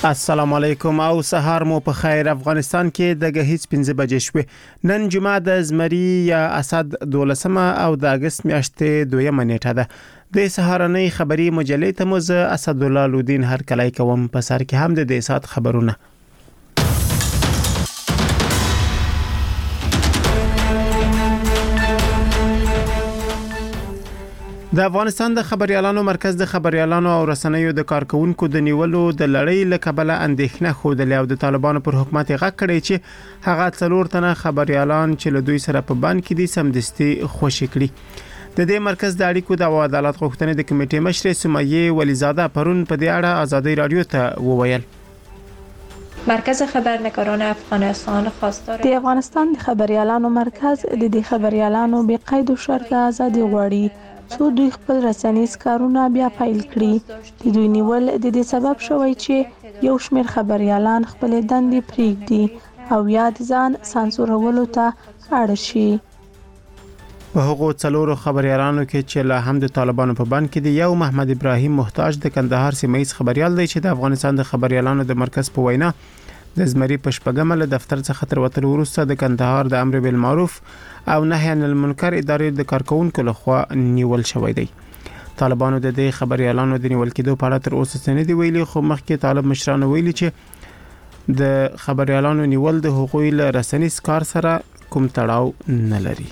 السلام علیکم او سهار مو په خیر. افغانستان کې د غهیڅ 15 بجې شوې. نن جمعه د زمری یا اسد 12 او د اگست میاشتې 2 نیټه ده. د سهارنۍ خبری مجلې ته موز اسد الله لودین هر کله کوم په سر کې هم د سات خبرونه. د افغانستان د خبريالانو مرکز د خبريالانو او رسنیو د کارکونکو د نیولو د لړۍ لکبله اندېښنه خوده او د طالبانو پر حکومت غږ کړی چې هغه څلور تنه خبريالان چې له دوی سره په بند کې دي سمدستي خوشی کړي. د دې مرکز د اړیکو د عدالت غوښتنې د کمیټې مشر سمیه ولیزاده پرون په دې اړه آزادۍ رادیو ته وویل. مرکز خبرنگاران افغانستان خواستار د افغانستان د خبريالانو مرکز د دې خبريالانو به قید او شرط ازادي غواړي څو دوی خپل رسنیز کارونه بیا پیل کړي. د دوی نیول د دې سبب شوی چې یو شمېر خبريالان خپل دندې پریږدي او یا د ځان سانسورولو ته اړ شي. په هغو څلورو خبريالانو کې چې له هم د طالبانو په بند کې دی یو محمد ابراهیم محتاج د کندهار سیمه خبريال دی چې د افغانستان د خبريالانو د مرکز په وینا د زمری په شپږم له دفتر څخه تر وتلو وروسته د کندهار د امر بالمعروف او نهي عن المنکر ادارې د کارکونکو لخوا نیول شوی دی. طالبانو د دې خبريالانو د نیول کېدو په اړه تر اوسه څه نه دی ویلي، خو مخکې طالب مشرانو ویلي چې د خبريالانو نیول د حقوقي رسنیز کار سره کوم تړاو نه لري.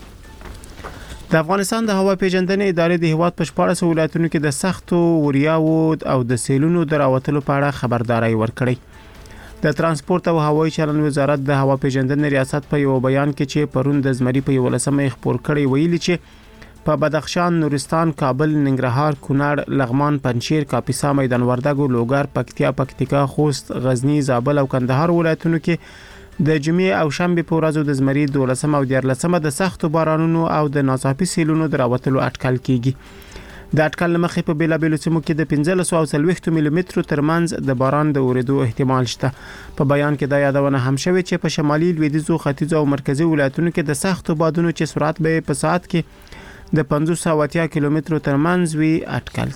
د افغانستان د هوا پیژندنې ادارې د هیواد په 14 ولایتونو کې د سختو وریاو او د سیلونو دراوتلو په اړه خبرداري ورکړې. د ترانسپورت او هوایي چلند وزارت د هوا پیژندنې ریاست په یو بیان کې چې پرون د زمری په 11 خبر کړی ویلي چې په بدخشان، نورستان، کابل، ننګرهار، کونړ، لغمان، پنجشیر، کاپیسا، میدان وردګو، لوګر، پکتیا، پکتیکا، خوست، غزنی، زابل او کندهار ولایتونو کې د جمعې او شنبه په ورځو د زمری 12 او 13 د سختو بارانونو او د ناڅاپي سیلونو دراوتلو اټکل کیږي. د اټکل مخې په بیلابیلو سیمو کې د 15 او 30 ملي متر ترمنځ د باران د اوریدو احتمال شته. په بیان کې دا یادونه هم شوې چې په شمالي، لویدیځو، ختیځو او مرکزي ولایتونو کې د سختو بادونو چې سرعت به په ساعت کې د 580 کیلومترو ترمنځ وي اټکل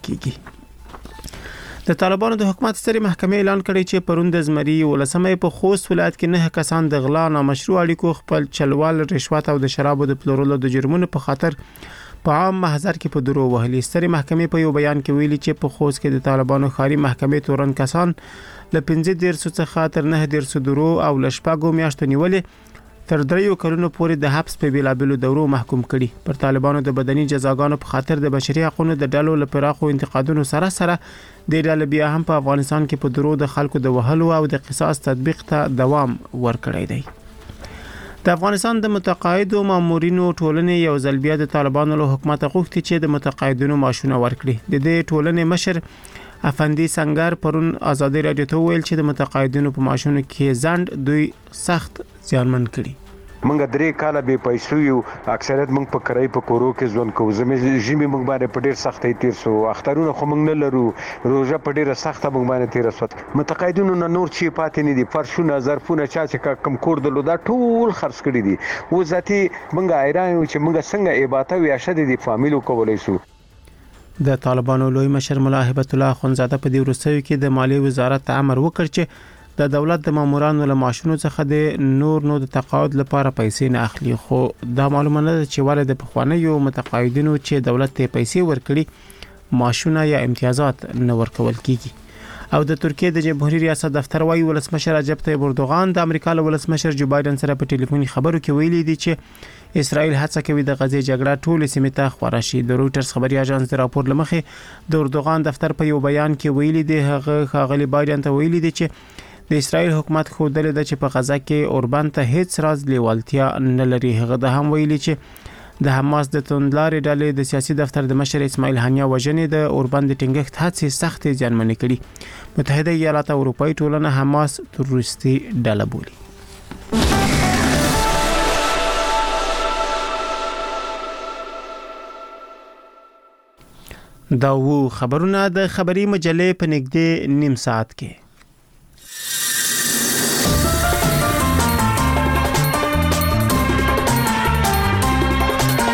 کیږي. د طالبانو د حکومت ستري محکمې اعلان کړی چې پرون د زمری 11 په خوست ولایت کې 9 کسان د غلا، نامشروع اړیکو، خپل چلوال، رشوت او د شرابو د پلورلو د جرمونو په خاطر په عام محضر کې په درو وهلي. ستري محکمې په یو بیان کې ویلي چې په خوست کې د طالبانو خاري محکمې تورن کسان له 15 څخه تر 9 درو او لشپاګو میاشتو نیولې تر 3 کلونو پورې د حبس په بیلابلو دورو محکوم کړي. پر طالبانو د بدني جزاګانو په خاطر د بشري حقوقو د ډلو لپاره انتقادونو سره د ډلې بیا هم په افغانستان کې په درو د خلکو د وهلو او د قصاص تطبیق ته دوام ورکړی دی. د افغانستان د متقاعدو مامورینو ټولنې یو ځل بیا د طالبانو له حکومت غوښتي چې د متقاعدینو معاشونه ورکړي. د دې ټولنې مشر افندي سنگر پرون آزادۍ رادیو ته ویل چې د متقاعدینو په معاشونو کې ځند دوی سخت زیانمن کړي. منګه درې کاله به پیسو یو اکثریت منګ په کرای په کورو کې ځون کو زمې جمی منګ باندې په ډیر سختۍ تیر سو اخترونه خو منګ نه لرو روزه په ډیره سخته منګ باندې تیر سو متقاعدینو نه نور چی پاتې نه دي فرشونه ظرفونه چا چې کم کور دلو دا ټول خرڅ کړي دي و ذاتي منګ ایران چې منګ څنګه عبادت وي اشد دي فامیلو کولای سو. د طالبانو لوی مشر مولا هبت الله خونزاده په دې ورسوي کې د مالی وزارت امر وکړ چې د دولت د مامورانو له معاشونو څخه د نور د تقاعد لپاره پیسې نه اخلي، خو دا معلومه نه ده چې ولې د پخوانیو متقاعدینو چې دولت ته پیسې ورکړي معاشونه یا امتیازات نه ورکول کیږي. او د ترکیه د جمهوریت ریاست دفتر وايي ولسمشر رجب طیب اردوغان د امریکا له ولسمشر جو بایدن سره په ټلیفوني خبرو کې ویلي دي چې اسرائیل هڅه کوي د غزې جګړه ټول سیمه ته خورا شي. د رويټرز خبري اژانس د راپور لمخې د اردوغان دفتر په یو بیان کې ویلي دي هغه خاغلی بایدن ته ویلي دي چې د اسرائیل حکومت خو دلته د چې په غزا کې اوربان ته هیڅ راز لیوالتیا نه لري. هغه د هم ویلي چې د حماس د توندلارې ډلې د سیاسي دفتر د مشر اسماعیل هانیه وژنې د اوربان د ټینګښت هڅې سخت زیانمنې کړي. متحده ایالات او اروپאי ټولنه حماس تروریستي ډله بولي. دا وو خبرونه د خبري مجلې په نږدې نیم ساعت کې.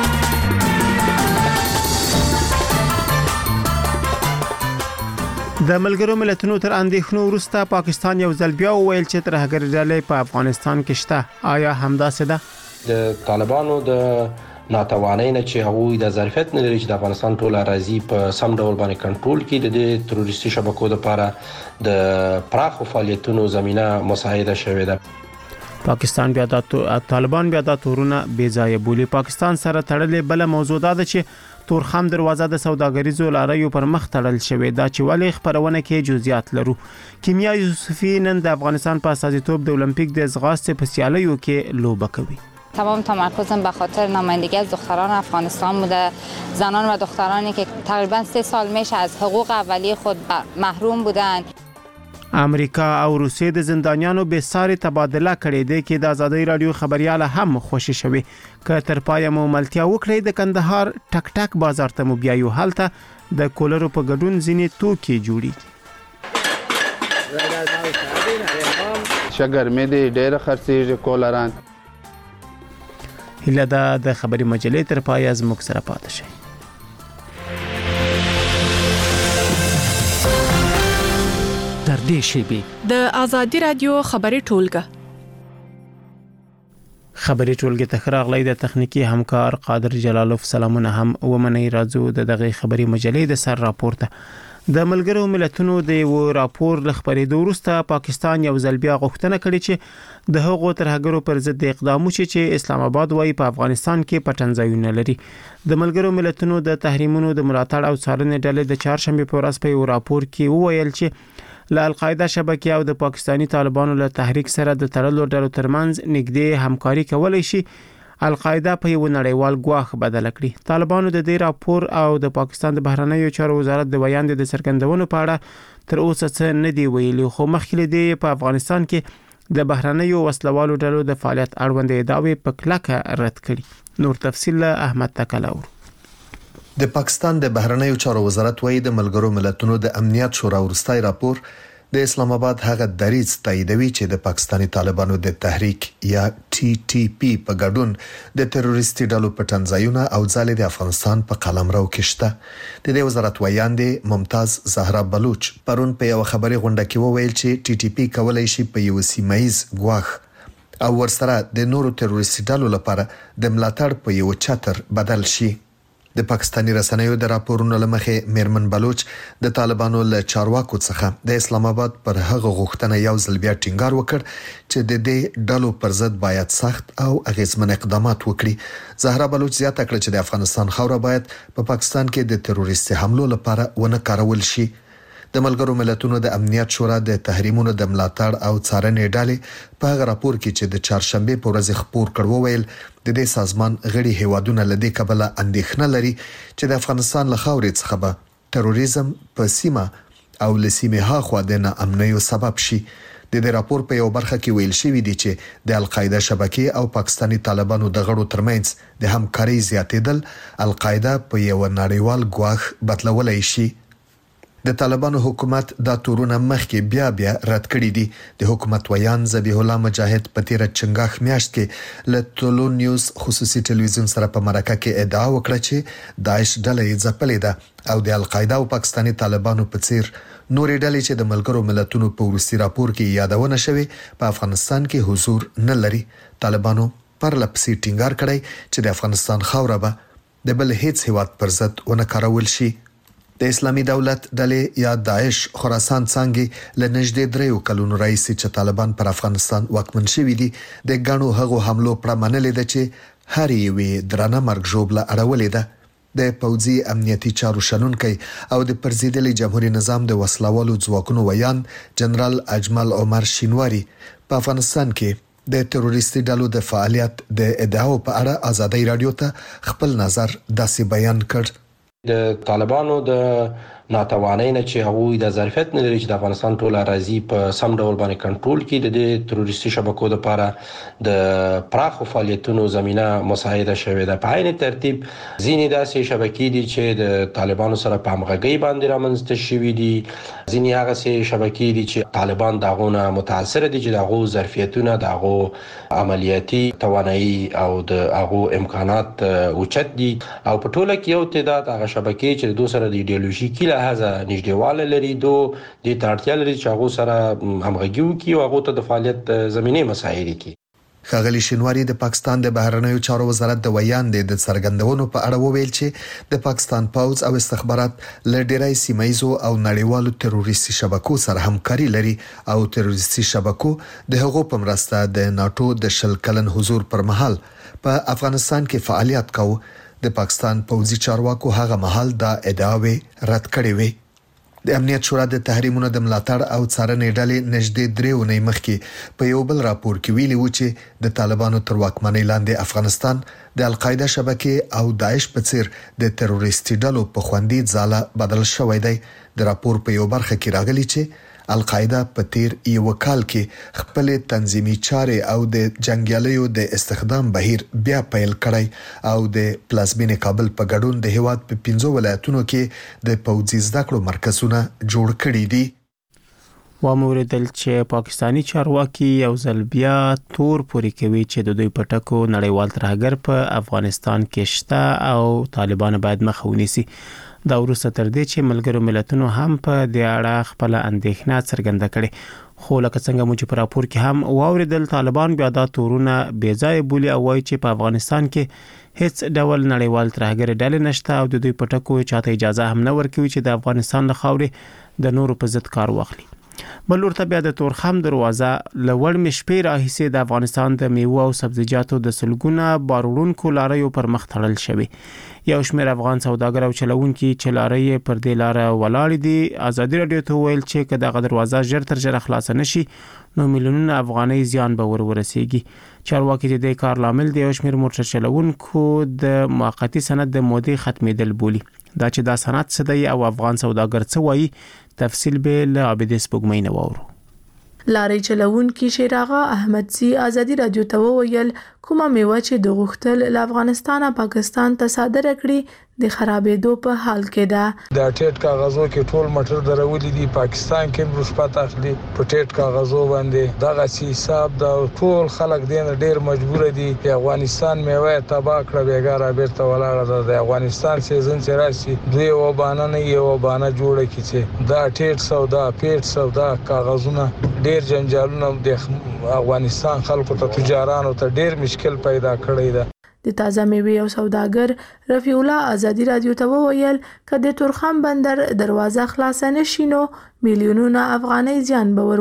د د ملګرو ملتونو تر اندېښنو وروسته پاکستان یو ځل بیا وویل چې ترهګر ډلې په افغانستان کې شته. آیا همداسې ده؟ د طالبانو د ناتوانۍ نه چې هغوی د ظرفیت نه لري چې د افغانستان ټول اراضي په سم ډول باندې کنټرول کړي، د تروریستي شبکو لپاره د پراخو فعالیتونو زمينه مساعده شوې ده. پاکستان بیا د طالبان بیا د تورونه بې ځای بولی. پاکستان سره تړلې بل موضوع ده چې تورخم دروازه د سوداګریزو لاریو پر مخ تړل شوې ده چې ولې خبرونه کې جزئیات لرو. کیمیا یوسفی نن د افغانستان په استازیتوب د المپیک د ځغاستې په سیالیو کې لوبه کوي. تمام تمرکزم به خاطر نمایندگی از دختران افغانستان بوده، زنان و دخترانی که تقریبا 3 سال میشه از حقوق اولیه خود محروم بودند. امریکا او روسیې د زندانیانو به ساري تبادله کړې ده کې د ازادي رادیو خبرياله هم خوشی شوي. که تر پای مو ملتیا وکړي د کندهار ټک ټک بازار ته مو بیا یو حالته د کولرو په ګډون ځینې توکي جوړي. شګر مې دې ډېر خرڅېږي کولران. هله د خبري مجلې تر پای از موږ سره پاتې شي. در دې شیبې د ازادي رادیو خبري ټولګه ته خراغلی د تخنیکی همکار قادر جلالوف سلامونه هم ومني راځو د دغه خبري مجلې د سر راپورته. د ملګرو ملتونو د یو راپور لخبرېدو وروسته پاکستان یو ځل بیا غوښتنه کړې چې د هغو ترهګرو پر ضد اقدام وشي چې اسلام آباد وايي په افغانستان کې پټنځایونه لري. د ملګرو ملتونو د تحریمونو د ملاتړ او څارنې ډلې د چهارشنبه په ورځ په یو راپور کې وویل چې له القاعده شبکې او د پاکستانی طالبانو له تحریک سره د تړلو ډلو ترمنځ نږدې همکاري کولای شي القاعده په یو نړیوال ګواښ بدل کړي. طالبانو د دې راپور او د پاکستان د بهرنیو چارو وزارت د بیان د څرګندونو په اړه تر اوسه څه نه دی ویلي، خو مخکې دی په افغانستان کې د بهرنیو وسلوالو ډلو د فعالیت اړوند ادعاوې په کلکه رد کړي. نور تفصیل احمد تکلاور. د پاکستان د بهرنیو چارو وزارت وايي د ملګرو ملتونو د امنیت شورا ورستای راپور د اسلام آباد هغه دریځ تاییدوي چې د پاکستانی طالبانو د تحریک یا TTP په ګډون د تروریستي ډلو پټنځایونه او ځالې د افغانستان په قلمرو کې شته. د دې وزارت ویاندې ممتاز زهرا بلوچ پرون په یو خبري غونډه کې وویل چې TTP کولای شي په یو سیمایز ګواښ او ورسره د نورو تروریستي ډلو لپاره د ملاتړ په یو چتر بدل شي. د پاکستاني رسنیو د راپورونو لمخې میرمن بلوچ د طالبانو له چارواکو څخه د اسلام آباد پر هغه غوښتنه یو ځل بیا ټینګار وکړ چې د دې ډلو پر ضد باید سخت او اغیزمن اقدامات وکړي. زهرا بلوچ زیاته کړه چې د افغانستان خاوره باید په پاکستان کې د تروریستي حملو لپاره ونه کارول شي. د ملګرو ملتونو د امنیت شورا د تحریمونو د ملاتړ او څارنې ډلې په هغه راپور کې چې د چهارشنبه په ورځ خبر کړو ویل د دې سازمان غړي هیوادونه لدې کبله اندېښنه لري چې د افغانستان له خاورې څخه به تروریزم په سیمه او لسیمه هاخوا د ناامنیو سبب شي. د دې راپور په یو برخه کې ویل شوی دی چې د القاعده شبکې او پاکستانی طالبانو د غړو ترمنځ د همکاري زیاتېدل القاعده په یو نړیوال ګواښ بدلولای شي. د طالبانو حکومت دا تورونه مخکې بیا رد کړی دي. د حکومت ویان ذبیح الله مجاهد په تیر چنګاښ میاشت کې له ټولو نیوز خصوصي ټلویزیون سره په مرکه کې ادعا وکړه چې داعش ډلې ځپلې ده او د القاعده او پاکستانی طالبانو په څیر نورې ډلې چې د ملګرو ملتونو په ورسي راپور کې یادونه شوی په افغانستان کې حضور نه لري. طالبانو پر لپسې ټینګار کړی چې د افغانستان خاوره به د بل هیڅ هیواد پر ضد ونه کارول شي. د اسلامي دولت ډلې یا داعش خراسان څنګه له نږدې 3 کلونو راځي چې طالبان پر افغانستان واکمن شوي دي. د غاڼو هغو حملو پر منلې ده چې هر یوې درنه مرګ ژوبله اړولې ده. د پوځي امنیتي چارو شنونکي او د پرزیدلي جمهوریت نظام د وسلوالو ځواکونو ویان جنرال اجمل عمر شینواری په افغانستان کې د تروریستي ډلو د فعالیت د ادعاو په اړه ازادي رادیو ته خپل نظر داسې بیان کړ. د طالبانو د ناتوانۍ نه چې هغوی د ظرفیت نه لري چې د افغانستان ټول اراضي په سم ډول باندې کنټرول کړي، د تروریستي شبکو لپاره د پراخو فعالیتونو زمينه مساعده شوې ده. په عین ترتیب ځینې داسې شبکې دي چې د طالبانو سره په همغږي باندې رامنځته شوې دي، ځینې هغه شبکې دي چې طالبان دغه متاثر دي چې دغه ظرفیتونه دغه عملیاتي توانایي او دغه امکانات اوچت دي او په ټوله کې یو تعداد هغه شبکې چې د دوه سره د ایدئولوژیکي لحاظه نږدېواله لري دو د تاړتیا لري چې هغه سره همغږي وکړي او هغه ته د فعالیت زمينه مساعد کړي. ښاغلي شینواری د پاکستان د بهرنیو چارو وزارت د ویاندې د څرګندونو په اړه وویل چې د پاکستان پوځ او استخبارات له ډیری سیمایزو او نړیوالو تروریستي شبکو سره همکاري لري او تروریستي شبکو د هغو په مرسته د ناتو د 10 کلن حضور پر مهال په افغانستان کې فعالیت کاوه. د پاکستان پوځي چارواکو هغه مهال دا ادعاوې رد کړې وې. د امنیت شورا د تحریمونو د ملاتړ او څارنې ډلې نږدې 3 اونۍ مخکې په یو بل راپور کې ویلي و چې د طالبانو تر واکمنۍ لاندې افغانستان د القاعده شبکې او داعش په څیر د تروریستي ډلو په خوندي ځاله بدل شوی دی. د راپور په یو برخه کې راغلي چې القاعده په تیر یو کال کې خپل تنظیمي چارې او د جنگیالیو د استخدام بهیر بیا پیل کړی او د پلازمینې کابل په ګډون د هیواد په 15 ولایتونو کې د پوځي زده کړو مرکزونه جوړ کړي دي. واموریدل چې پاکستانی چارواکي یو ځل بیا تور پوري کوي چې د دوی پټکو نړیوال ترهګر په افغانستان کې شته او طالبان باید مخه ونیسي. دا وروسته تر دې چې ملګرو ملتونو هم په دې اړه خپل اندېښنه څرګنده کړې، خو لکه څنګه مو چې په راپور کې هم واوریدل طالبان بیا دا تورونه بې ځای بولي او وایي چې په افغانستان کې هیڅ ډول نړیوال ترهګر ډلې نشته او د دوی پټکو چاته اجازه هم نه ورکوي چې د افغانستان له خاورې د نورو په ضد کار واخلي. بل ورته بیا د تورخم دروازه لوړ مشپې راهیسې د افغانستان د میوه او سبزیجاتو د سلګونه بارولونکو لاریو پر مخ تړل شوی. یو شمېر افغان سوداګر او چلوونکي چې لارې پر دې لار ولاړ دي ازادي رادیو ته ویل چې که دغه دروازه ژر تر ژره خلاص نشي نو میلیونونه افغانۍ زیان به ورسیږي. چارواکي د دې کار لامل د یو شمېر موټر چلوونکو د موقتی سند د مودې ختمېدل بولي. دا چې دا سند څه دی او افغان سوداګر څه وایي تفصیل به له عابد سپوږمۍ نه واورو. لارې چلوونکي شیراغه احمدزي ازادي رادیو ته وویل کومه میوه چې د غختل له افغانستانه پاکستان ته صادره کړي د خرابېدو په حال کې ده. د ټیټ کاغذو کې ټول مټر درولې دي پاکستان کې رشوت اخلي په ټیټ کاغذو باندې دغه حساب دا ټول خلک دین ډیر مجبور دي. په افغانستان میوه تباہ کړه بیګاره بیرته ولاړه ده. د افغانستان سیزن چې راشي دوی وبانه نه یو وبانه جوړه کیږي. دا ټیټ سودا پیټ سودا کاغذونه ډیر جنجالونه د افغانستان خلکو ته تجارانو ته ډیر مشکل پیدا کړی ده. د تازه میوه او سوداګر رفیع الله ازادي رادیو ته وویل ک د تورخم بندر دروازه خلاص نشي نو میلیونونه افغانۍ زیان به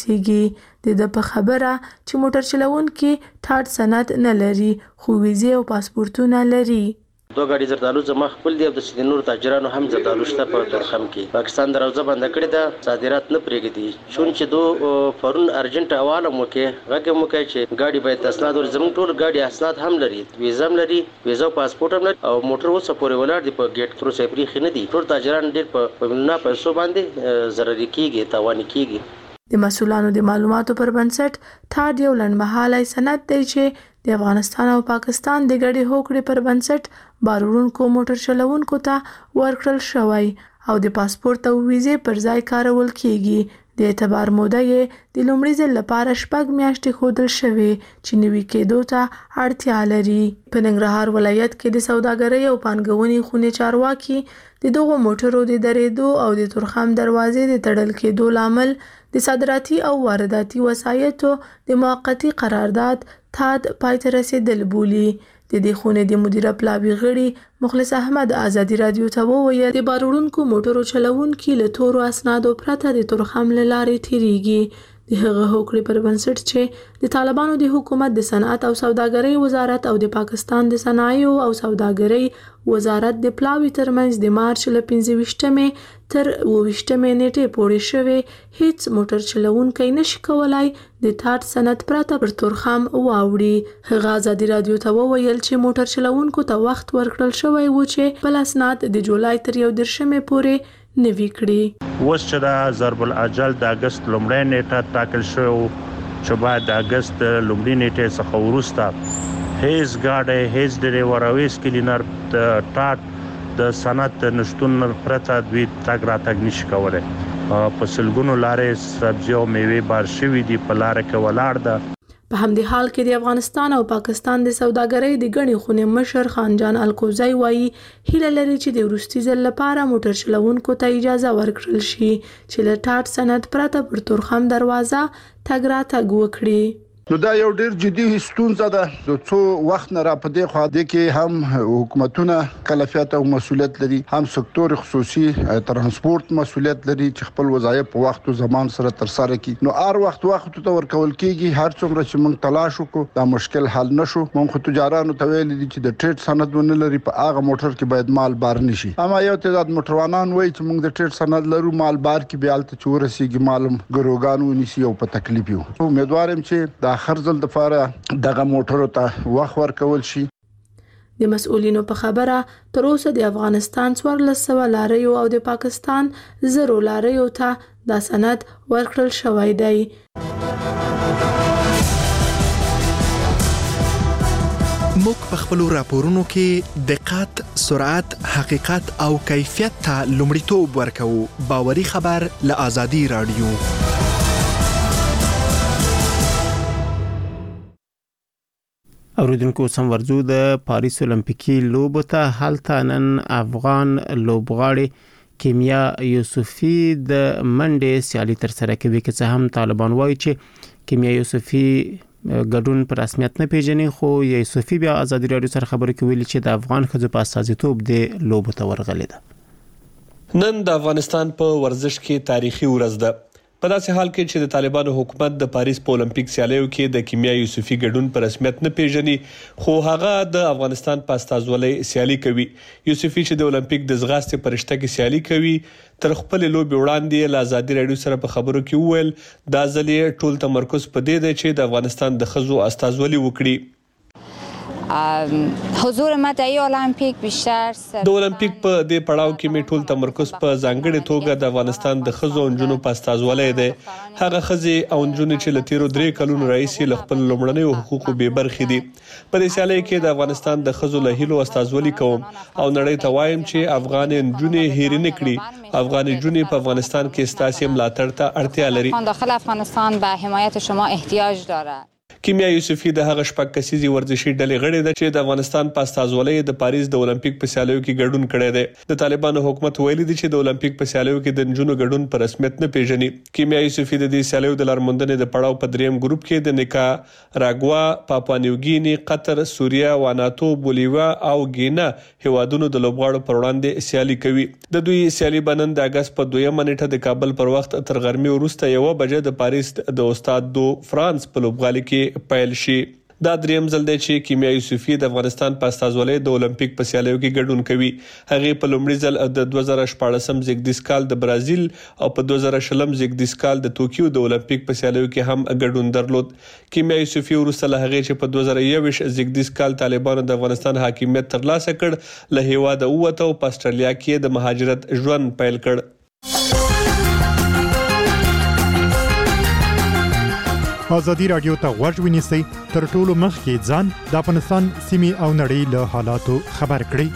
ورسیږي. د په خبره چې موټر چلوونکي ټاټ سند نه لري خو ویزه او پاسپورتونه لري. دو غاډي زردالو زما خپل دی او د نور تاجرانو هم زردالو شته په تورخم کې. پاکستان دروازه بند کړې ده صادرات نه پرېږدي شون چې دو فورن ارجنټ حواله مو کې غږ مو کوي چې غاډي باید اسناد ور زموږ ټول غاډي اسناد هم لري ویزا هم لري ویزا او پاسپورت هم لري او موټر وسه پورې ولاړ دی په گیټ تر څو پرې خنه دي. ټول تاجران ډېر په نه پیسو باندې ضرر کیږي تاوان کیږي. د مسولانو د معلوماتو پر بنسټ ټاډ یو لنډمهاله سند دی چې د افغانستان او پاکستان د ګډې هوکړې پر بنسټ بارونکو موټر چلوونکو ته ورکړل شوی او د پاسپورت او ویزې پر ځای کارول کیږي. د اعتبار موده یې د لومړي ځل لپاره 6 میاشتې ښودل شوې چې نوي کېدو ته اړتیا لري. په ننګرهار ولایت کې د سوداګرۍ او پانګونې خونې چارواکي د دغو موټرو د درېدو او د تورخم دروازې د تړل کېدو لامل د صادراتي او وارداتي وسایطو د موقتی قرارداد تاد پای ته رسیدل بولي. د دې خونې د مدیره پلاوي غړي مخلص احمد ازادي رادیو ته وویل د بارونکو موټرو چلوونکي له تورو اسنادو پرته د تورخم لارې تیریږي. د هغه هوکړې پر بنسټ چې د طالبانو د حکومت د صنعت او سوداګرۍ وزارت او د پاکستان د صنایع او سوداګرۍ وزارت د پلاوي ترمنځ د مارچ له 15 تر 28 نیټې پورې شوه هیڅ موټر چلوونکی نشي کولای د ټاټ سند پرته پر تورخم واوړي. هغه ازادي رادیو ته وویل چې موټر چلوونکو ته وخت ورکړل شوی و چې بل اسناد د جولای تر 11 پورې نوي کړي. اوس چې د ضرب الاجل د اگست لومړۍ نیټه ټاکل شو چې باید د اگست لومړۍ نیټه څخه وروسته هیڅ گاډي هیڅ ډرایور او هیڅ کلینر د ټاټ د صنعت نشټون پرته دوی تګ راتګ نشي کولای. په سلګونو لارې سبزی او میوه بار شوی دي په لار کې ولاړ ده. په همدې حال کې د افغانستان او پاکستان د سوداګرۍ د غني خونې مشر خانجان الکوزی وایي هیله لري چې د وروستي ځل لپاره موټر چلوونکو ته اجازه ورکړل شي چې له ټاټ سند پرته پر تورخم دروازه تګ راتګ وکړي. نو دا یو ډیر جدي ستونزه ده د څو وخت نه را پدې خو د کې هم حکومتونه کلفیت او مسولیت لري، هم سکتور خصوصي ترانسپورت مسولیت لري چې خپل وظایف په وخت او زمان سره تر سره کړي. نو هر وخت ته ورکول کیږي، هر څومره چې موږ تلاش وکړو دا مشکل حل نشو. موږ تجارانو ته ویل دي چې د ټریډ سند ونه لري په هغه موټر کې باید مال بار نشي. اما یو تعداد موټروانان وایي چې موږ د ټریډ سند لرو، مال بار کې بیالته چې ورسیږي مالم ګروګانو ونیسي او په تکلیف یو. امیدوارم چې اخر ځل د فاره دغه موټرو ته وخت ورکول شي. د مسؤلینو په خبره تر اوسه د افغانستان 1400 لاریو او د پاکستان 0 لاریو ته دا سند ورکړل شوی دی. موږ په خپل راپورونو کې دقت، سرعت، حقیقت او کیفیت ته لومړیتوب ورکوو. باوري خبر له آزادي رادیو. اوریدونکو سم ورزو د پاریس اولمپیکي لوبو ته هلته نن افغان لوبغاړي کیمیا یوسفی د منډې سیالي تر سره کوي، که څه هم طالبان وایي چې کیمیا یوسفی ګډون پر رسمیت نه پیژني، خو یوسفی بیا آزادي رادیو سره خبرې کوي چې د افغان ښځو په استازیتوب د لوبو ته ورغلې ده. نن د افغانستان په ورزش کې تاریخي ورځ ده. په داسې حال کې چې د طالبانو حکومت د پاریس په اولمپیک سیالیو کې د کیمیا یوسفی ګډون په رسمیت نه پیژني، خو هغه د افغانستان په استازولۍ سیالي کوي. یوسفی چې د اولمپیک د ځغاستې په رشته کې سیالي کوي، تر خپل لوبي وړاندې له آزادي رادیو سره په خبرو کې وویل دا ځل یې ټول تمرکز په دې دی چې د افغانستان د ښځو استازولي وکړي. حضور ما د المپیک بیشتر د اولمپیک په دې پړاو کې می ټول تمرکز په ځانګړي توګه د افغانستان د ښځو او نجونو په استازولۍ دی. هغه ښځې او نجونې چې له تیرو 3 کلونو راهیسې له خپل لومړنیو حقوقو بې برخې دي. په دې سیالۍ کې د افغانستان د ښځو له هیلو استازولي کوم او نړۍ ته وایم چې افغان نجونې هېرې نه کړي. افغان نجونې په افغانستان کې ستاسو ملاتړ ته اړتیا لري. داخل افغانستان به حمایت شما احتیاج دارد. کیمیا یوسفی د هغه شپږ کسیزي ورزشي ډلې غړې ده چې د افغانستان په استازولۍ د پاریس د اولمپیک په سیالیو کې ګډون کړی دی. د طالبانو حکومت ویلي دی چې د اولمپیک په سیالیو کې د نجونو ګډون په رسمیت نه پیژني. کیمیا یوسفی د دې سیالیو د لارموندنې د پړاو په دریم ګروپ کې د نیکاراګوا، پاپوا نیوګینی، قطر، سوریه، واناتو، بولیویا او ګینا هیوادونو د لوبغاړو پر وړاندې سیالي کوي. د دوی سیالي بنن د اگست په 2 نیټه د کابل پر وخت تر غرمې وروسته 1 بجې د پاریس د استاد دو فرانس په لوبغالي کې پیل شي. دا دریم ځل دی چې کیمیا یوسفی د افغانستان په استازولۍ د اولمپیک په سیالیو کې ګډون کوي. هغه په لومړي ځل د 2014 زیږدیز کال د برازیل او په 2020 زیږدیز کال د توکیو د اولمپیک په سیالیو کې هم ګډون درلود. کیمیا یوسفی وروسته له هغه چې په 2021 زیږدیز کال طالبانو د افغانستان حاکمیت ترلاسه کړ، له هیواده ووته او په استرالیا کې د مهاجرت ژوند پیل کړ. آزادي رادیو ته غوږ ونیسئ، تر ټولو مخکې ځان د افغانستان سیمې او نړۍ له حالاتو خبر کړئ.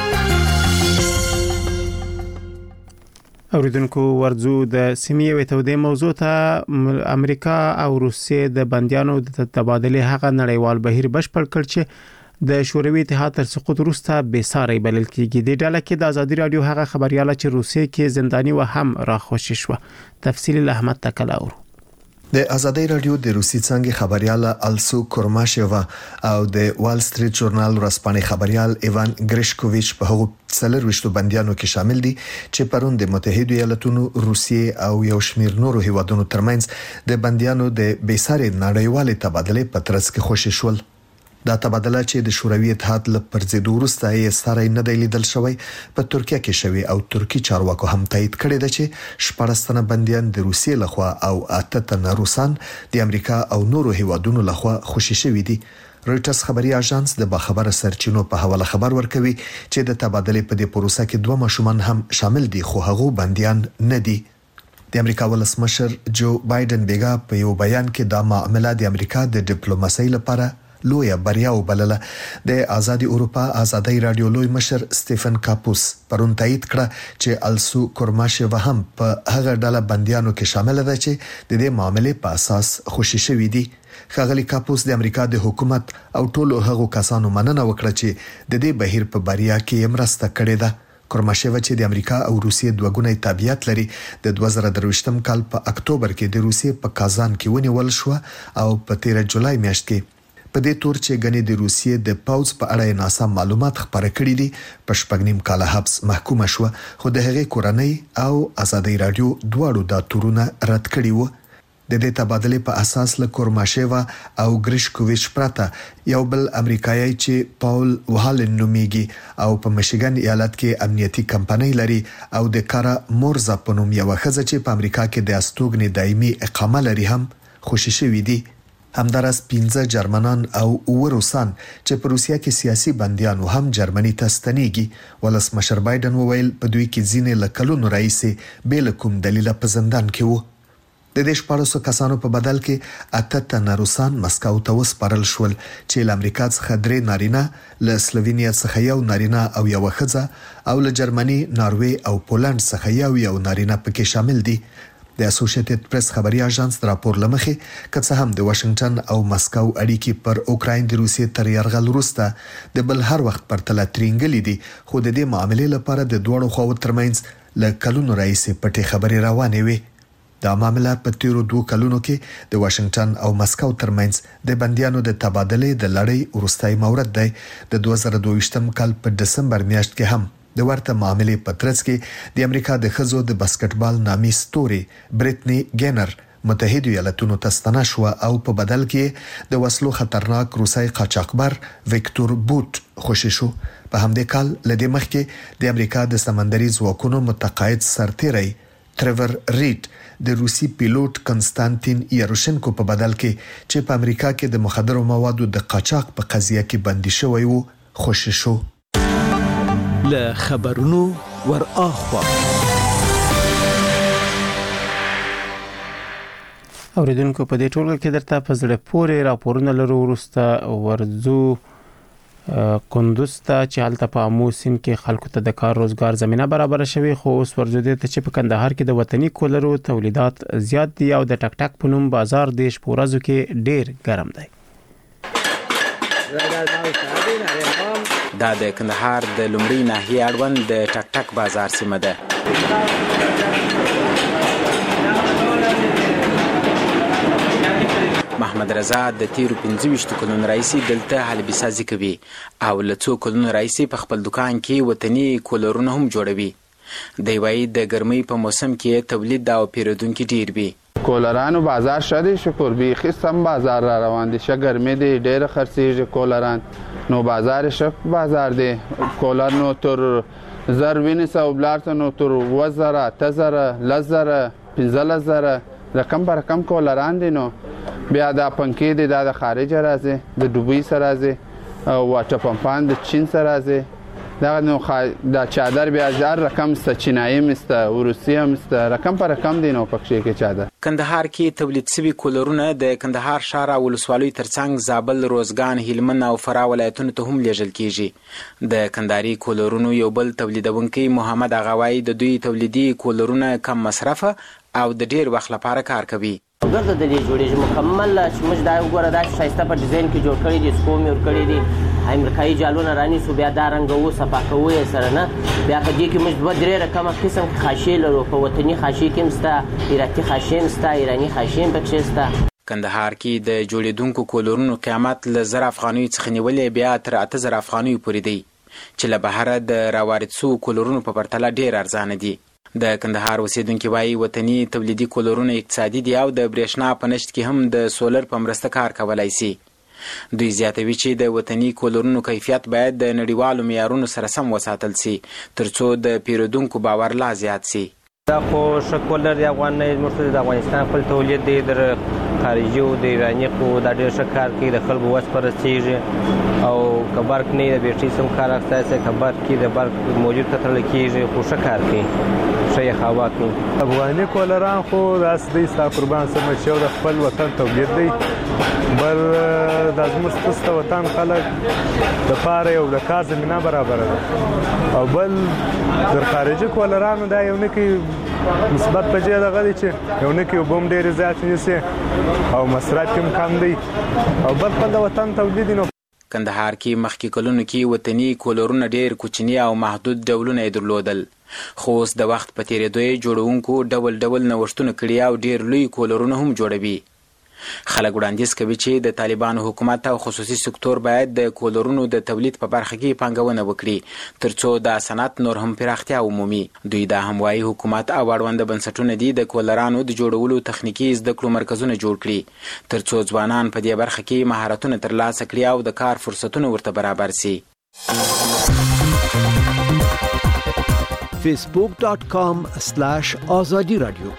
اوریدونکو ورزو د سیمې یوې تودې موضوع ته امریکا او روسیې د بندیانو د تبادلې هغه نړیوال بهیر بشپړ کړ چې د شوروي اتحاد تر سقوط وروسته بېساری بلل کېږي. د ډله کې د آزادي رادیو هغه خبرياله چې روسیې کې زنداني و هم راخوشي شو. تفصیل احمد تکلاور. د آزادي رادیو د روسي څنګه خبرياله السو کورماشيوا او د وال سټریټ ژورنال ورځپاڼې خبريال ایوان ګریشکوویچ په هغو 24 بنديانو کې شامل دي چې پرون د متحده ایالاتونو، روسیې او یو شمېر نورو هیوادونو ترمنځ د بنديانو د بیساري نړیوالې تبادلې په ترڅ کې خوشي شول. دا تبادله چې د شوروي اتحاد له پرځېدو وروسته یې سره نه دی لیدل شوی، په ترکیه کې شوی او ترکی چارواکو هم تایید کړی دی چې 14 تنه بنديان د روسیې لخوا او 8 تنه روسان د امریکا او نورو هیوادونو لخوا خوشي شوی دي. رويټرز خبري اژانس د باخبره سرچینو په حواله خبر ورکوي چې د تبادلې په دې پروسه کې 2 ماشومان هم شامل دي، خو هغه بنديان نه دي. د امریکا ولسمشر جو بایدن بیګا په یو بیان کې دا معاملې د امریکا د ډیپلوماسۍ لپاره لویه بریا وبلله. د آزادي اروپا آزادي رادیو لوی مشر سټيفن کاپوس پرون تایید کړه چې السو کورماشووا هم په هغه ډله بنديانو کې شامل ده چې د دې معاملې په اساس خوشی شوی دي. ښاغلي کاپوس د امریکا د حکومت او ټولو هغو کسانو مننه وکړه چې د دې بهیر په بریا کې مرسته کړې ده. کورماشووا چې د امریکا او روسیې دوه ګونی تابعیت لري د 2023م کال په اکتوبر کې د روسیې په کازان کې ونیول شو او په 13 جولای میاشت کې په دې تور چې غني د روسیې د پاوز په اړه ناسم معلومات خبره کړې دي په شپږنیم کال حبس محکومه شو، خو د هغې کورنۍ او آزادي رادیو دواړو دا تورونه رد کړي وو. د دې تبادله په اساس له کورماشووا او ګریشکوویچ پراته یو بل امریکایي چې پاول وهالن نومیږي او په میشیګن ایالت کې امنیتي کمپنۍ لري او د کارا مورزا په نوم یو ښځه چې په امریکا کې د استوګنې دایمي اقامه لري هم خوشی شوی دي. همدارس 15 جرمنان او روسان چې په روسیا کې سیاسي بنديان هم جرمني ته ستنېږي. ولسمشر بایدن وویل په دوی کې ځینې لکلونو رئیس بیل کوم دلیل په زندان کې وو. د دې 1400 کسانو په بدل کې 8 تنه روسان مسکو ته وسپارل شول چې له امریکا څخه 3 نارینه، له سلوینیا څخه یو نارینه او یو ښځه او له جرمني، ناروې او پولند څخه یو نارینه پکې شامل دي. د اسوسییټډ پریس خبري اژانس راپور لمخې کڅه هم د واشنگټن او مسکو اړیکې پر اوکراین د روسیې تر یرغل وروسته د بل هر وخت پر تل ترینګلې دي، خو د دې معاملې لپاره د دوړو خو ترمنځ له کلونو رئیس پټې خبري روانې وي. دا معاملې په تیرو 2 کلونو کې د واشنگټن او مسکو ترمنځ د بنديانو د تبادله د لړۍ ورستای مورد دی. د 2022م کال په دسمبر میاشت کې هم د ورته معاملې په ترڅ کې د امریکا د خزو د باسکټبال نامي ستوري بریټنی ګینر متحده ایالاتونو ته ستنه شو او په بدل کې د وسلو خطرناک روسي قاچاقبر ویکتور بوت خوشی شو. په همدې کال لدې مخکې د امریکا د سمندري ځواکونو متقاعد سرتیری تریور ریډ د روسي پیلوټ کنستانتین یاروشنکو په بدل کې چې په امریکا کې د مخدرو موادو د قاچاق په قضیه کې بندي شوی وو خوشی شو. له خبرونو ور اخوا اوریدونکو په دې ټولګه کې درته په زړه پورې راپورونه لرو. ورسته ورځو کندوز ته چې حالت په امو سیند کې خلکو ته د کار روزګار زمينه برابر شوي، خو اوس ورځو ته چې په کندهار کې د وطني کولرو تولیدات زیات دي او د ټک ټک په نوم بازار دیش پورازو کې ډیر ګرم دی. دا د کندهار د لومړی ناحیه اړوند د ټک ټک بازار سیمه ده. محمد رضا د تیرو 25 کلونو رئیس دلته حلبي سازي کوي او له څو کلونو رئیس په خپل دکان کې وطني کولرونه هم جوړوي. دی وايي د ګرمۍ په موسم کې تولید او پیرودونکو ډیر وي. کولرانو بازار شدی شکر بي سم بازار را روان دي، شګرمې دي ډېر خرڅېږي کولران، نو بازار شک بازار دی. کولر نو تر زر وینسه او بلارته نو تر 2000 8000 لزر 15000 رقم پر رقم کولران دي. نو بیا دا پنکې دي د خارج راځي، د دوبۍ سره راځي او واټر پمپان د چین سره راځي. دا نو دا چادر بیا هر رقم ست چینایي مست روسیه مست رقم پر رقم دي. نو پکې کې چادر کندهار کې تولید شوی کولرونه د کندهار ښار او ولسوالۍ ترڅنګ زابل، روزګان، هلمند او فراه ولایتونو ته هم لیږل کیږي. د کندهاري کولرونو یو بل تولیدونکي محمد اغاوای د دوی تولیدي کولرونه کم مصرفه او د ډیر وخت لپاره کار کوي. ګرځه د دې جوړېږي مکمل چې موږ دا وګوره دا شایسته په ډیزاین کې جوړ کړی دي، سکوم یې ورکړی دي، امریکایي جالونه رانیسو، بیا دا رنګوو صفا کوو یې سره نه. بیا په دې کې موږ 2-3 رقمه قسم خاشې لرو. په وطني خاشې کې هم شته، ایراتي خاشې هم شته، ایراني خاشې هم پکې شته. کندهار کې د جوړېدونکو کولرونو قیمت له 1000 افغانیو څخه نیولې بیا تر 8000 افغانیو پورې دی، چې له بهره د راوارد شوو کولرونو په پرتله ډیر ارزانه دي. د کندهار اوسیدونکي وايي وطني تولیدي کولرونه اقتصادي دي او د برېښنا په نشت کې هم د سولر په مرسته کار کولای شي. دوی زیاتوي چې د وطني کولرونو کیفیت باید د نړیوالو معیارونو سره سم وساتل شي ترڅو د پیرودونکو باور لا زیات شي. دا خو ښه کولر د افغانستان د افغانستان خپل تولید دی، د خارجي او د ایراني خو دا ډېر ښه کار کوي، د خلکو وس پرستېږي او که برق نه وي د بیټرۍ سم کار اخیستی شي، که برق کې د برق موجود کتل کېږي خو ښه کار کوي. ښه هوا کو. افغاني کولران خو داسې دی ستا قربان سم چې د خپل وطن تولید دی، بل د زموږ ستاسو وطن خلک د پاره یو د کار زمینه برابر ده، او بل د خارجي کولرانو دا یو نه کې مثبت پجې دغه دی چې یو نه کې وبم ډېر زیات نیسي او مصرف هم کم دی، او بل خپل د وطن تولید نو. کندهار کې مخکې کلونو کې وطني کولرونه ډېر کوچني او محدود ډولونه یې درلودل، خو اوس د وخت په تېرېدو یې جوړونکو ډول ډول نوښتونه کړي او ډېر لوی کولرونه هم جوړوي. خلک وړاندیز کوي چې د طالبانو حکومت او خصوصي سکتور باید د کولرونو د تولید په برخه کې پانګونه وکړي ترڅو د صنعت نور هم پراختیا ومومي. دوی دا هم وایي حکومت او اړونده بنسټونه دي د کولرانو د جوړولو تخنیکي زده کړو مرکزونه جوړ کړي ترڅو ځوانان په دې برخه کې مهارتونه ترلاسه کړي او د کار فرصتونه ورته برابر سي. facebook.com/azadi radio.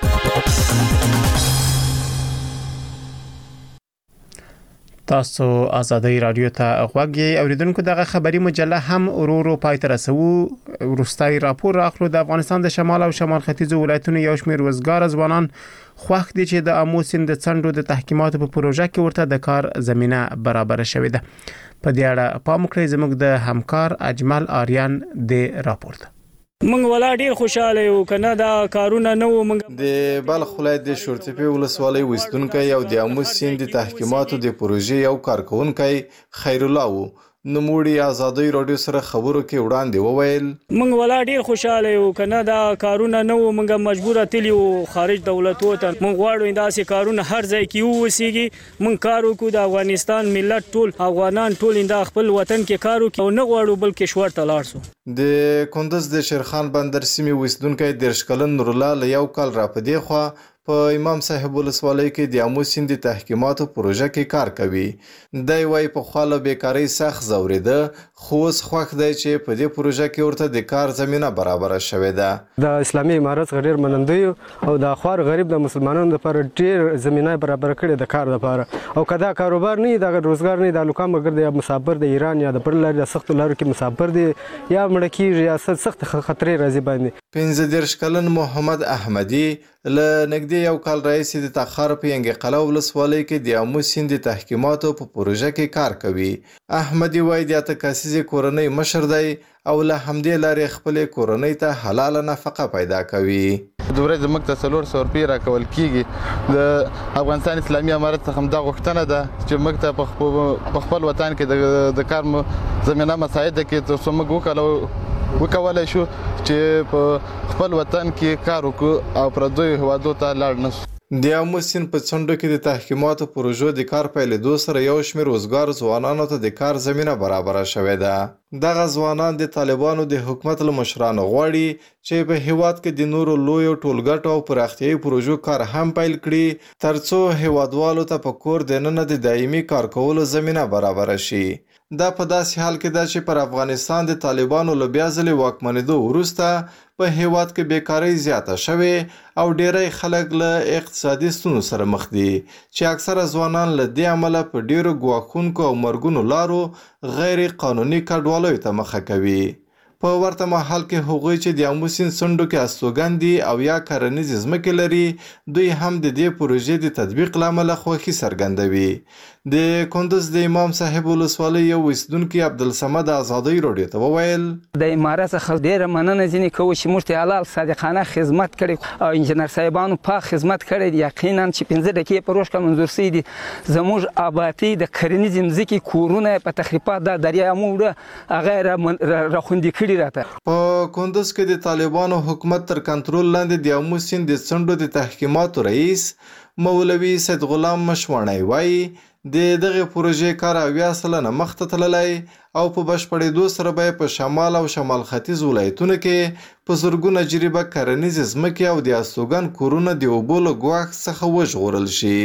تاسو ازادي رادیو ته غوږ یې اوریدونکو. دغه خبری مجله هم ورو پای ته رسو. وروستای راپور راخلو د افغانستان د شمال او شمال ختیځ ولایتونو یو شمېر وزګار ځوانان خوښ دي چې د آمو سیند د څنډو د تحکیماتو په پروژه کې ورته د کار زمينه برابر شوې ده. په دې اړه پام وکړئ زموږ د همکار اجمل آریان د راپور ته. منګ ولا ډیر خوشاله یو کنه دا کارونه نو منګ د بلخ ولایت د شورتپی ولسوالۍ وستونکو او د آمو سیند تحکیماتو د پروژې یو کارکونکو خیر الله وو نموړي ازادي رادیو سره خبرو کې وړاندې وویل منګ ولا ډیر خوشاله یو کنه دا کارونه نو منګ مجبوره تلیو خارج دولتو ته منګ غواړو انداسې کارونه هر ځای کې وسیږي منګ کارو کو د افغانستان ملت ټول افغانان ټول اند خپل وطن کې کارو کوي نه غواړو بلکې شوړ تلاړ سو. د کندز د شیرخان بندر سیمې وستونکو درشکلن نورالله یو کال را پدې خو په امام صاحب ولسوالۍ کې د آمو سیند تحکیماتو پروژه کې کار کوي. دای وای په خاله بیکاری سخت زوریده خو اوس خوښ دی چې په دې پروژه کې ورته د کار زمينه برابر شوې ده. د اسلامي امارت غیر منندوی او د خوار غریب د مسلمانانو لپاره ډیر زمينه برابر کړي د کار لپاره او کدا کاروبار نه د روزګار نه د لوکام مګر د مسافر د ایران یا د بل لارې د سخت لارو کې مسافر دي یا مړ کیږي یا سخت خطرې راځي باندې. 15 کلن محمد احمدی له نږدې یو کال راځي د تاخر په انګقلا ولسوالۍ کې د آمو سیند تحکیماتو په پروژه کې کار کوي. احمدی وای د تکاسیزي کورنۍ مشر دی او له همدې لارې خپل کورنۍ ته حلال نفقه پیدا کوي. د ورځې موږ ته 400 روپۍ راکول کیږي. د افغانستان اسلامي امارت څخه دا غوښتنه ده چې موږ ته په خپل وطن کې د کار زمينه مساعده کې ترڅو موږ وکولای شو چې په خپل وطن کې کار وکړو او پردیو هیوادو ته لاړ نشو. د آمو سیند په څنډو کې د تحکیماتو پروژو د کار پیلېدو سره یو شمېر وزګار ځوانانو ته د کار زمينه برابر شوې ده. دغه ځوانان د طالبانو د حکومت له مشرانو غواړي چې په هیواد کې د نورو لویو ټولګټو او پراختیايي پروژو کار هم پیل کړي ترڅو هیوادوالو ته په کور دننه د دایمي کار کولو زمينه برابر شي. دا په داسې حال کې ده چې پر افغانستان د طالبانو له بیا ځلې واکمنېدو وروسته په هیواد کې بیکاری زیاته شوې او ډېری خلک له اقتصادي ستونزو سره مخ دي چې اکثره ځوانان له دې امله په ډېرو ګواښونکو او مرګونو لارو غیر قانوني کډوالیو ته مخه کوي. په ورته مهال کې هغوی چې د آمو سیند څنډو کې استوګن دي او یا کرنیزې ځمکې لري دوی هم د دې پروژې د تطبیق له امله خوښي څرګندوي. د کندز د امام صاحب ولسوالۍ یو اوسیدونکي عبدالصمد ازادي رادیو ته وویل د امارت څخه ډیره مننه ځینې کوو چې موږ ته حلال صادقانه خدمت کړي او انجنیر صاحبانو پاک خدمت کړی دی. یقینا چې 15 دقیقې په روز کې منظور سي دي زموږ آبادی د کرنیزې ځمکې کورونه په تخریبات د دریا موړه هغه راخوندي کړي راته. په کندز کې د طالبانو حکومت تر کنټرول لاندې د آمو سیند د څنډو د تحکیماتو رئیس مولوي سید غلام مشوانی وایي د دغه پروژې کار 80% مخته تللی او په بشپړېدو سره به په شمال او شمال ختیځ ولایتونو کې په زرګونه جریبه کرنیزې ځمکې او د استوګن کورونه د اوبو له ګواښ څخه وژغورل شي.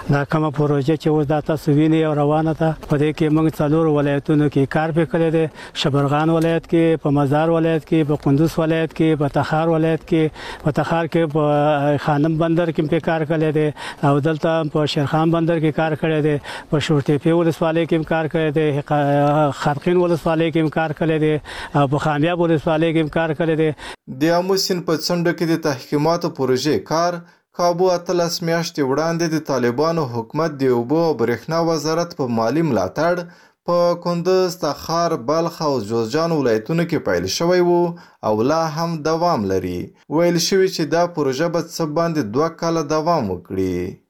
دا کومه پروژه چې اوس د تاسو ویني او روانه ده په دې کې موږ څلور ولایتونو کې کار وکړی دی. شبرغان ولایت کې، په مزار ولایت کې، په کندوز ولایت کې، په تخار ولایت کې، په تخار کې په خانم بندر کې کار کړی دی او دلته په شیرخان بندر کې کار کړی دی. په شورتېپې ولسوالۍ کې کار کړی دی، خارقین ولسوالۍ کې کار کړی دی او په خامیاب ولسوالۍ کې کار کړی دی. د آمو سیند په څنډو کې د تحکیماتو پروژې کار کابو 13 میاشتې وړاندې د طالبانو حکومت د اوبو او برېښنا وزارت په مالی ملاتړ په کندوز، تخار، بلخ او جوزجان ولایتونو کې پیل شوی وو او لا هم دوام لري. ویل شوی چې دا پروژه به څه باندې 2 کاله دوام وکړي.